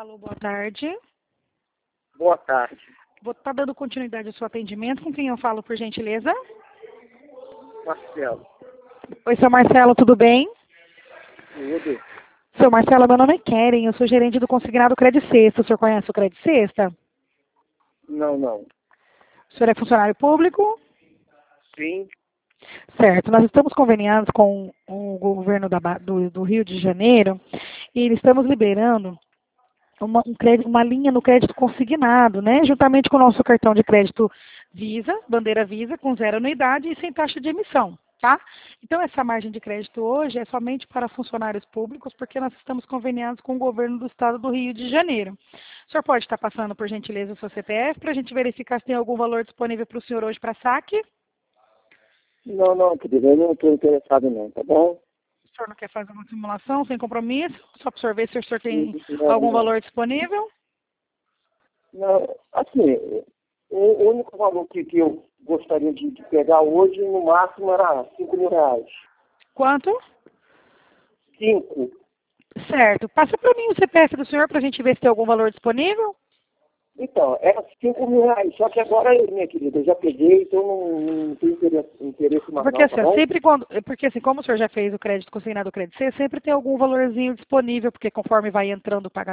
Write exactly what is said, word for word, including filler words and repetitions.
Alô, boa tarde. Boa tarde. Vou estar dando continuidade ao seu atendimento. Com quem eu falo, por gentileza? Marcelo. Oi, seu Marcelo, tudo bem? Tudo? Seu Marcelo, meu nome é Keren, eu sou gerente do consignado Credit Sexta. O senhor conhece o Credit Sexta? Não, não. O senhor é funcionário público? Sim. Certo, nós estamos conveniados com o governo da Ba- do, do Rio de Janeiro e estamos liberando uma, um crédito, uma linha no crédito consignado, né? Juntamente com o nosso cartão de crédito Visa, bandeira Visa, com zero anuidade e sem taxa de emissão, tá? Então, essa margem de crédito hoje é somente para funcionários públicos, porque nós estamos conveniados com o governo do estado do Rio de Janeiro. O senhor pode estar passando, por gentileza, o seu C P F para a gente verificar se tem algum valor disponível para o senhor hoje para saque? Não, não, querido, eu não estou interessado não, tá bom? O senhor não quer fazer uma simulação sem compromisso? Só para o senhor ver se o senhor tem Não, algum não. valor disponível? Não, assim, o o único valor que, que eu gostaria de, de pegar hoje, no máximo, era cinco mil reais. Quanto? Cinco. Certo. Passa para mim o C P F do senhor para a gente ver se tem algum valor disponível. Então, era cinco mil reais, só que agora, minha querida, eu já peguei, então não, não tenho interesse, interesse mais Porque não, tá assim, ó, bom? sempre quando, porque assim, como o senhor já fez o crédito consignado do crédito C, sempre tem algum valorzinho disponível, porque conforme vai entrando o pagamento